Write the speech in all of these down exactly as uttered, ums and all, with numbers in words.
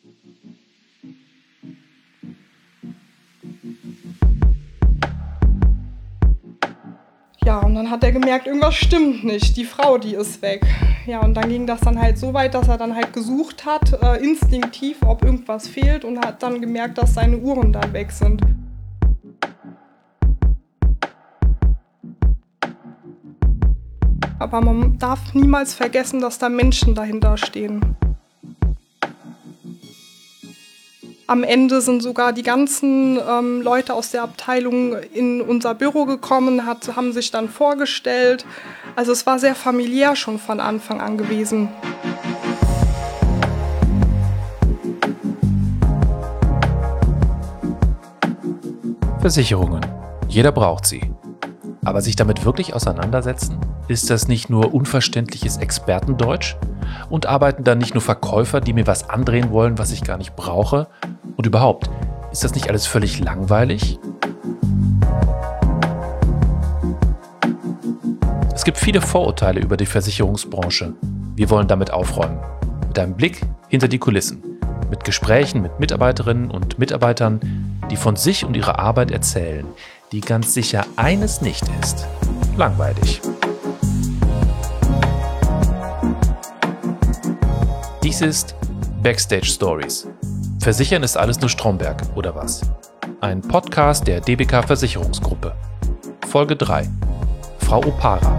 Ja, und dann hat er gemerkt, irgendwas stimmt nicht, die Frau, die ist weg. Ja, und dann ging das dann halt so weit, dass er dann halt gesucht hat, äh, instinktiv, ob irgendwas fehlt und hat dann gemerkt, dass seine Uhren dann weg sind. Aber man darf niemals vergessen, dass da Menschen dahinter stehen. Am Ende sind sogar die ganzen ähm, Leute aus der Abteilung in unser Büro gekommen, hat, haben sich dann vorgestellt. Also es war sehr familiär schon von Anfang an gewesen. Versicherungen. Jeder braucht sie. Aber sich damit wirklich auseinandersetzen? Ist das nicht nur unverständliches Expertendeutsch? Und arbeiten da nicht nur Verkäufer, die mir was andrehen wollen, was ich gar nicht brauche? Und überhaupt, ist das nicht alles völlig langweilig? Es gibt viele Vorurteile über die Versicherungsbranche. Wir wollen damit aufräumen. Mit einem Blick hinter die Kulissen. Mit Gesprächen mit Mitarbeiterinnen und Mitarbeitern, die von sich und ihrer Arbeit erzählen, die ganz sicher eines nicht ist: langweilig. Dies ist Backstage Stories. Versichern ist alles nur Stromberg, oder was? Ein Podcast der D B K Versicherungsgruppe. Folge drei. Frau Opara.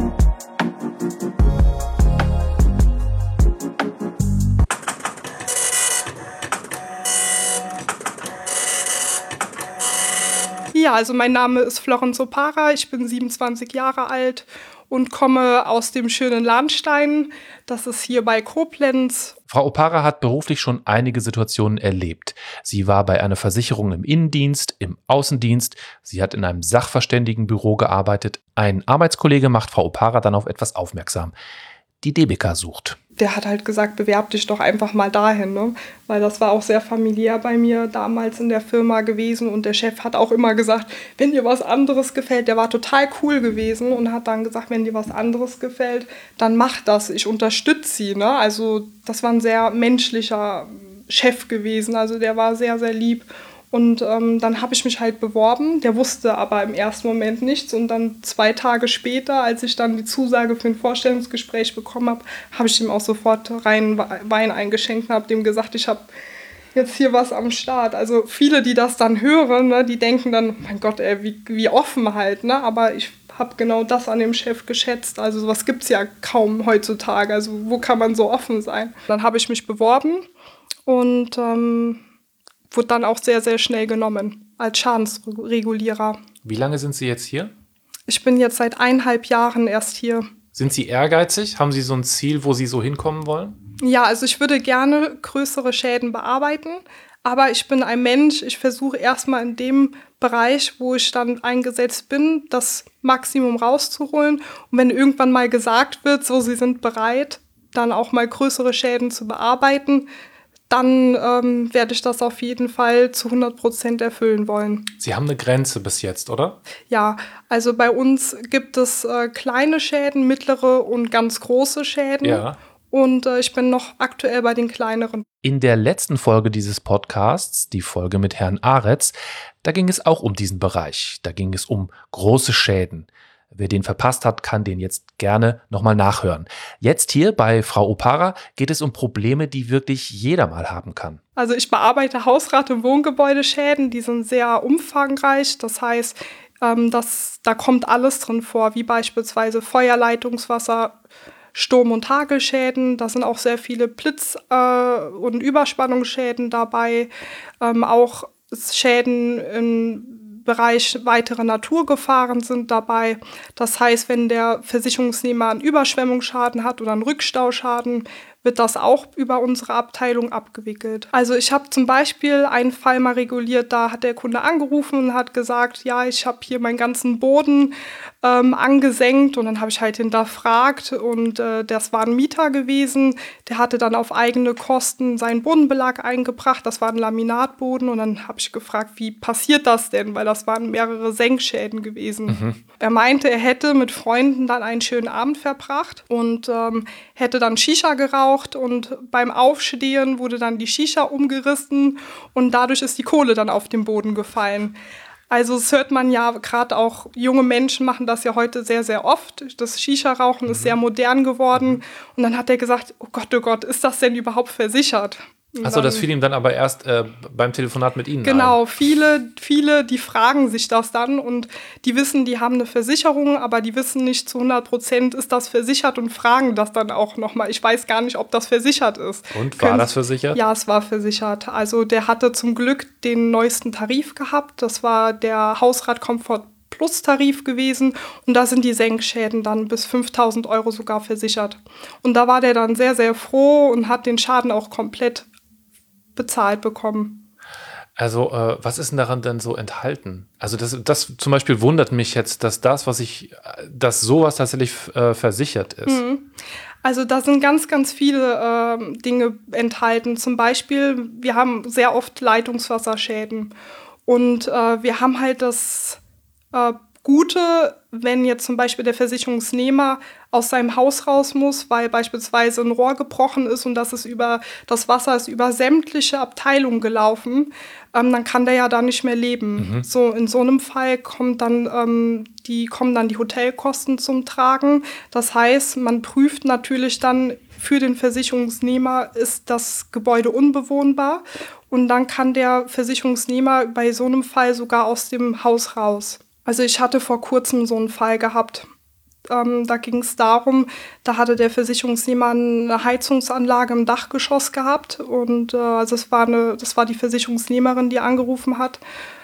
Ja, also mein Name ist Florenz Opara, ich bin siebenundzwanzig Jahre alt und komme aus dem schönen Lahnstein. Das ist hier bei Koblenz. Frau Opara hat beruflich schon einige Situationen erlebt. Sie war bei einer Versicherung im Innendienst, im Außendienst. Sie hat in einem Sachverständigenbüro gearbeitet. Ein Arbeitskollege macht Frau Opara dann auf etwas aufmerksam. Die D B K sucht. Der hat halt gesagt, bewerb dich doch einfach mal dahin, ne? Weil das war auch sehr familiär bei mir damals in der Firma gewesen und der Chef hat auch immer gesagt, wenn dir was anderes gefällt, der war total cool gewesen und hat dann gesagt, wenn dir was anderes gefällt, dann mach das, ich unterstütze sie, ne? Also das war ein sehr menschlicher Chef gewesen, also der war sehr, sehr lieb. Und ähm, dann habe ich mich halt beworben, der wusste aber im ersten Moment nichts. Und dann zwei Tage später, als ich dann die Zusage für ein Vorstellungsgespräch bekommen habe, habe ich ihm auch sofort rein Wein eingeschenkt und habe dem gesagt, ich habe jetzt hier was am Start. Also viele, die das dann hören, ne, die denken dann, mein Gott, ey, wie, wie offen halt. Ne? Aber ich habe genau das an dem Chef geschätzt. Also sowas gibt es ja kaum heutzutage. Also wo kann man so offen sein? Dann habe ich mich beworben und Ähm, wurde dann auch sehr, sehr schnell genommen als Schadensregulierer. Wie lange sind Sie jetzt hier? Ich bin jetzt seit eineinhalb Jahren erst hier. Sind Sie ehrgeizig? Haben Sie so ein Ziel, wo Sie so hinkommen wollen? Ja, also ich würde gerne größere Schäden bearbeiten, aber ich bin ein Mensch, ich versuche erstmal in dem Bereich, wo ich dann eingesetzt bin, das Maximum rauszuholen. Und wenn irgendwann mal gesagt wird, so, Sie sind bereit, dann auch mal größere Schäden zu bearbeiten, dann ähm, werde ich das auf jeden Fall zu hundert Prozent erfüllen wollen. Sie haben eine Grenze bis jetzt, oder? Ja, also bei uns gibt es äh, kleine Schäden, mittlere und ganz große Schäden. Ja. Und äh, ich bin noch aktuell bei den kleineren. In der letzten Folge dieses Podcasts, die Folge mit Herrn Aretz, da ging es auch um diesen Bereich. Da ging es um große Schäden. Wer den verpasst hat, kann den jetzt gerne nochmal nachhören. Jetzt hier bei Frau Opara geht es um Probleme, die wirklich jeder mal haben kann. Also ich bearbeite Hausrat- und Wohngebäudeschäden, die sind sehr umfangreich. Das heißt, ähm, das, da kommt alles drin vor, wie beispielsweise Feuerleitungswasser, Sturm- und Hagelschäden. Da sind auch sehr viele Blitz- äh, und Überspannungsschäden dabei. Ähm, auch Schäden in Bereich weitere Naturgefahren sind dabei. Das heißt, wenn der Versicherungsnehmer einen Überschwemmungsschaden hat oder einen Rückstauschaden, wird das auch über unsere Abteilung abgewickelt. Also ich habe zum Beispiel einen Fall mal reguliert, da hat der Kunde angerufen und hat gesagt, ja, ich habe hier meinen ganzen Boden ähm, angesenkt und dann habe ich halt hinterfragt und äh, das war ein Mieter gewesen, der hatte dann auf eigene Kosten seinen Bodenbelag eingebracht, das war ein Laminatboden und dann habe ich gefragt, wie passiert das denn, weil das waren mehrere Senkschäden gewesen. Mhm. Er meinte, er hätte mit Freunden dann einen schönen Abend verbracht und ähm, hätte dann Shisha geraucht und beim Aufstehen wurde dann die Shisha umgerissen und dadurch ist die Kohle dann auf den Boden gefallen. Also das hört man ja, gerade auch junge Menschen machen das ja heute sehr, sehr oft. Das Shisha-Rauchen mhm. ist sehr modern geworden. Mhm. Und dann hat er gesagt, oh Gott, oh Gott, ist das denn überhaupt versichert? Achso, das fiel ihm dann aber erst äh, beim Telefonat mit Ihnen Genau, ein. viele, viele, die fragen sich das dann und die wissen, die haben eine Versicherung, aber die wissen nicht zu hundert Prozent, ist das versichert und fragen das dann auch nochmal. Ich weiß gar nicht, ob das versichert ist. Und, war Können, das versichert? Ja, es war versichert. Also der hatte zum Glück den neuesten Tarif gehabt. Das war der Hausrat Komfort Plus Tarif gewesen und da sind die Senkschäden dann bis fünftausend Euro sogar versichert. Und da war der dann sehr, sehr froh und hat den Schaden auch komplett bezahlt bekommen. Also äh, was ist denn daran denn so enthalten? Also das, das zum Beispiel wundert mich jetzt, dass das, was ich, dass sowas tatsächlich äh, versichert ist. Mhm. Also da sind ganz, ganz viele äh, Dinge enthalten. Zum Beispiel, wir haben sehr oft Leitungswasserschäden und äh, wir haben halt das äh, Gute, wenn jetzt zum Beispiel der Versicherungsnehmer aus seinem Haus raus muss, weil beispielsweise ein Rohr gebrochen ist und das ist über das Wasser ist über sämtliche Abteilungen gelaufen, ähm, dann kann der ja da nicht mehr leben. Mhm. So in so einem Fall kommt dann ähm, die kommen dann die Hotelkosten zum Tragen. Das heißt, man prüft natürlich dann für den Versicherungsnehmer, ist das Gebäude unbewohnbar und dann kann der Versicherungsnehmer bei so einem Fall sogar aus dem Haus raus. Also ich hatte vor kurzem so einen Fall gehabt. Ähm, da ging es darum, da hatte der Versicherungsnehmer eine Heizungsanlage im Dachgeschoss gehabt. Und äh, also es war eine, das war die Versicherungsnehmerin, die angerufen hat.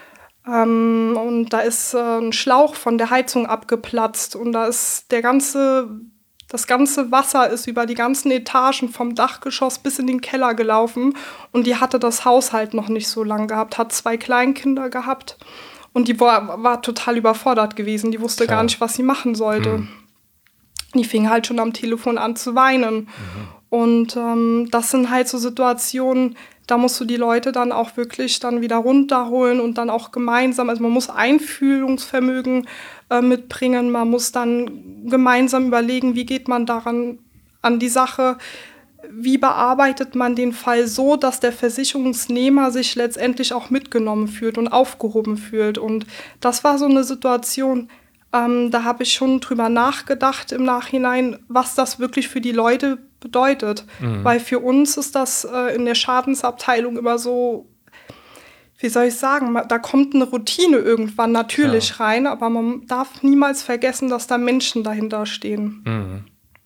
Ähm, und da ist äh, ein Schlauch von der Heizung abgeplatzt. Und da ist der ganze, das ganze Wasser ist über die ganzen Etagen vom Dachgeschoss bis in den Keller gelaufen. Und die hatte das Haus halt noch nicht so lange gehabt, hat zwei Kleinkinder gehabt. Und die war, war total überfordert gewesen. Die wusste Klar. gar nicht, was sie machen sollte. Mhm. Die fing halt schon am Telefon an zu weinen. Mhm. Und ähm, das sind halt so Situationen, da musst du die Leute dann auch wirklich dann wieder runterholen und dann auch gemeinsam, also man muss Einfühlungsvermögen äh, mitbringen, man muss dann gemeinsam überlegen, wie geht man daran an die Sache. Wie bearbeitet man den Fall so, dass der Versicherungsnehmer sich letztendlich auch mitgenommen fühlt und aufgehoben fühlt? Und das war so eine Situation, ähm, da habe ich schon drüber nachgedacht im Nachhinein, was das wirklich für die Leute bedeutet. Mhm. Weil für uns ist das äh, in der Schadensabteilung immer so, wie soll ich sagen, da kommt eine Routine irgendwann natürlich Klar. rein, aber man darf niemals vergessen, dass da Menschen dahinter stehen. Mhm.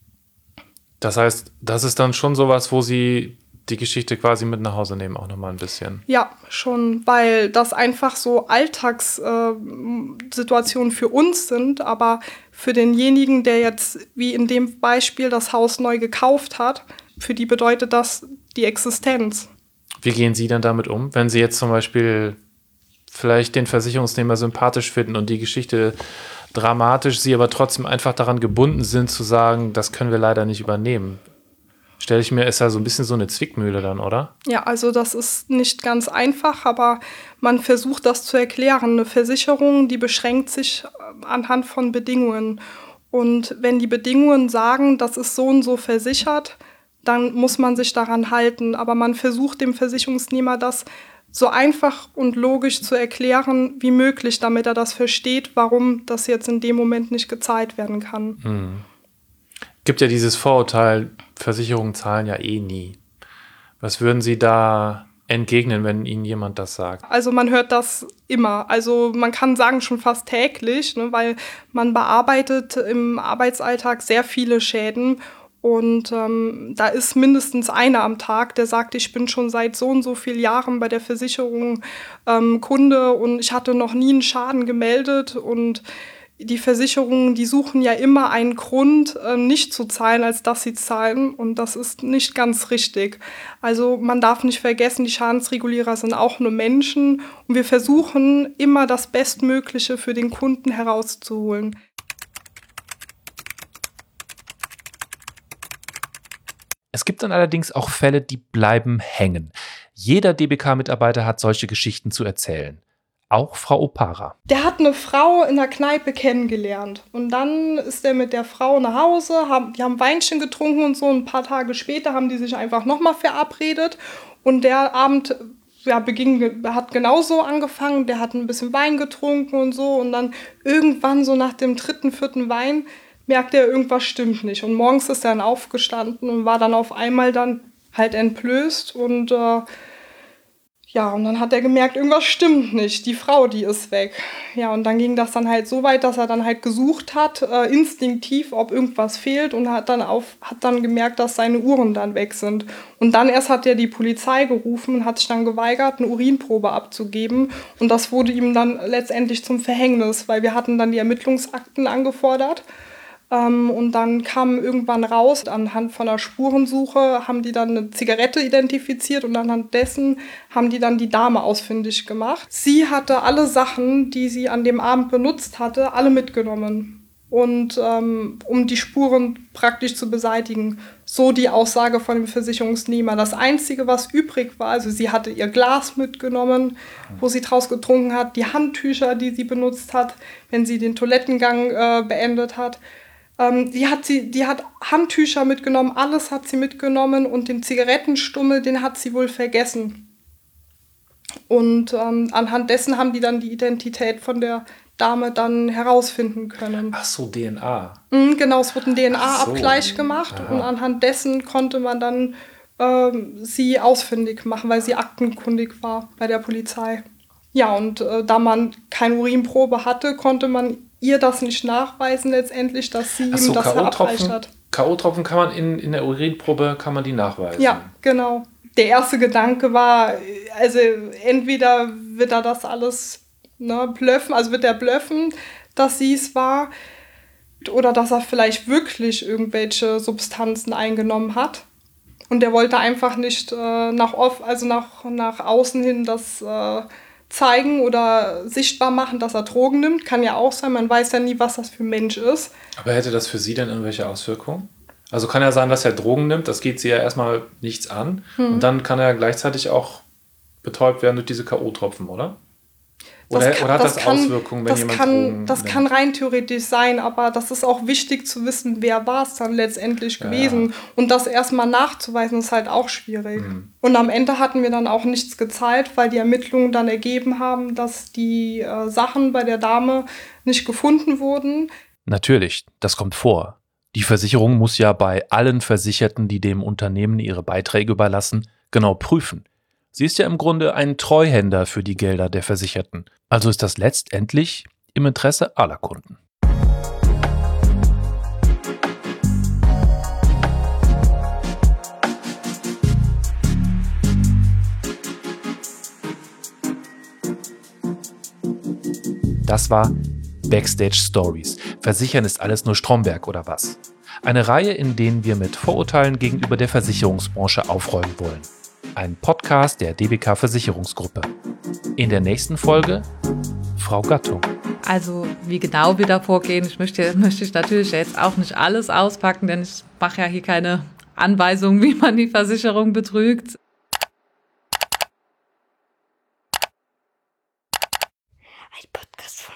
Das heißt, das ist dann schon sowas, wo Sie die Geschichte quasi mit nach Hause nehmen, auch nochmal ein bisschen. Ja, schon, weil das einfach so Alltagssituationen äh, für uns sind, aber für denjenigen, der jetzt, wie in dem Beispiel, das Haus neu gekauft hat, für die bedeutet das die Existenz. Wie gehen Sie dann damit um, wenn Sie jetzt zum Beispiel vielleicht den Versicherungsnehmer sympathisch finden und die Geschichte dramatisch, Sie aber trotzdem einfach daran gebunden sind zu sagen, das können wir leider nicht übernehmen? Stelle ich mir, ist ja so ein bisschen so eine Zwickmühle dann, oder? Ja, also das ist nicht ganz einfach, aber man versucht das zu erklären. Eine Versicherung, die beschränkt sich anhand von Bedingungen. Und wenn die Bedingungen sagen, das ist so und so versichert, dann muss man sich daran halten. Aber man versucht dem Versicherungsnehmer das so einfach und logisch zu erklären wie möglich, damit er das versteht, warum das jetzt in dem Moment nicht gezahlt werden kann. Hm. Gibt ja dieses Vorurteil, Versicherungen zahlen ja eh nie. Was würden Sie da entgegnen, wenn Ihnen jemand das sagt? Also man hört das immer. Also man kann sagen schon fast täglich, ne, weil man bearbeitet im Arbeitsalltag sehr viele Schäden. Und ähm, da ist mindestens einer am Tag, der sagt, ich bin schon seit so und so vielen Jahren bei der Versicherung ähm, Kunde und ich hatte noch nie einen Schaden gemeldet. Und die Versicherungen, die suchen ja immer einen Grund, äh, nicht zu zahlen, als dass sie zahlen. Und das ist nicht ganz richtig. Also man darf nicht vergessen, die Schadensregulierer sind auch nur Menschen. Und wir versuchen immer das Bestmögliche für den Kunden herauszuholen. Es gibt dann allerdings auch Fälle, die bleiben hängen. Jeder D B K-Mitarbeiter hat solche Geschichten zu erzählen. Auch Frau Opara. Der hat eine Frau in der Kneipe kennengelernt. Und dann ist er mit der Frau nach Hause, haben, die haben Weinchen getrunken und so. Ein paar Tage später haben die sich einfach nochmal verabredet. Und der Abend ja, beging, hat genauso angefangen. Der hat ein bisschen Wein getrunken und so. Und dann irgendwann so nach dem dritten, vierten Wein merkte er, irgendwas stimmt nicht. Und morgens ist er dann aufgestanden und war dann auf einmal dann halt entblößt. Und äh, ja, und dann hat er gemerkt, irgendwas stimmt nicht. Die Frau, die ist weg. Ja, und dann ging das dann halt so weit, dass er dann halt gesucht hat, äh, instinktiv, ob irgendwas fehlt und hat dann, auf, hat dann gemerkt, dass seine Uhren dann weg sind. Und dann erst hat er die Polizei gerufen und hat sich dann geweigert, eine Urinprobe abzugeben. Und das wurde ihm dann letztendlich zum Verhängnis, weil wir hatten dann die Ermittlungsakten angefordert. Und dann kam irgendwann raus, anhand von einer Spurensuche haben die dann eine Zigarette identifiziert und anhand dessen haben die dann die Dame ausfindig gemacht. Sie hatte alle Sachen, die sie an dem Abend benutzt hatte, alle mitgenommen. Und ähm, um die Spuren praktisch zu beseitigen. So die Aussage von dem Versicherungsnehmer. Das Einzige, was übrig war, also sie hatte ihr Glas mitgenommen, wo sie draus getrunken hat, die Handtücher, die sie benutzt hat, wenn sie den Toilettengang äh, beendet hat. Ähm, die hat sie, die hat Handtücher mitgenommen, alles hat sie mitgenommen und den Zigarettenstummel, den hat sie wohl vergessen. Und ähm, anhand dessen haben die dann die Identität von der Dame dann herausfinden können. Ach so, D N A. Mhm, genau, es wurde ein D N A-Abgleich so. gemacht. Aha. Und anhand dessen konnte man dann ähm, sie ausfindig machen, weil sie aktenkundig war bei der Polizei. Ja, und äh, da man keine Urinprobe hatte, konnte man ihr das nicht nachweisen letztendlich, dass sie Ach so, ihm das verabreicht K O-Tropfen, hat. K O-Tropfen kann man in, in der Urinprobe kann man die nachweisen. Ja, genau. Der erste Gedanke war, also entweder wird er das alles ne, blöffen, also wird er blöffen, dass sie es war, oder dass er vielleicht wirklich irgendwelche Substanzen eingenommen hat. Und der wollte einfach nicht äh, nach, off, also nach, nach außen hin das äh, zeigen oder sichtbar machen, dass er Drogen nimmt. Kann ja auch sein, man weiß ja nie, was das für ein Mensch ist. Aber hätte das für Sie denn irgendwelche Auswirkungen? Also kann ja sein, dass er Drogen nimmt, das geht Sie ja erstmal nichts an. Hm. Und dann kann er gleichzeitig auch betäubt werden durch diese K O-Tropfen, oder? Oder, das kann, oder hat das, das kann, Auswirkungen, wenn das jemand kann, Drogen Das nimmt? kann rein theoretisch sein, aber das ist auch wichtig zu wissen, wer war es dann letztendlich Ja. gewesen. Und das erstmal nachzuweisen, ist halt auch schwierig. Hm. Und am Ende hatten wir dann auch nichts gezahlt, weil die Ermittlungen dann ergeben haben, dass die äh, Sachen bei der Dame nicht gefunden wurden. Natürlich, das kommt vor. Die Versicherung muss ja bei allen Versicherten, die dem Unternehmen ihre Beiträge überlassen, genau prüfen. Sie ist ja im Grunde ein Treuhänder für die Gelder der Versicherten. Also ist das letztendlich im Interesse aller Kunden. Das war Backstage Stories. Versichern ist alles nur Stromberg oder was? Eine Reihe, in denen wir mit Vorurteilen gegenüber der Versicherungsbranche aufräumen wollen. Ein Podcast der D B K Versicherungsgruppe. In der nächsten Folge Frau Gattung. Also wie genau wir da vorgehen, ich möchte, möchte ich natürlich jetzt auch nicht alles auspacken, denn ich mache ja hier keine Anweisungen, wie man die Versicherung betrügt. Ein Podcast von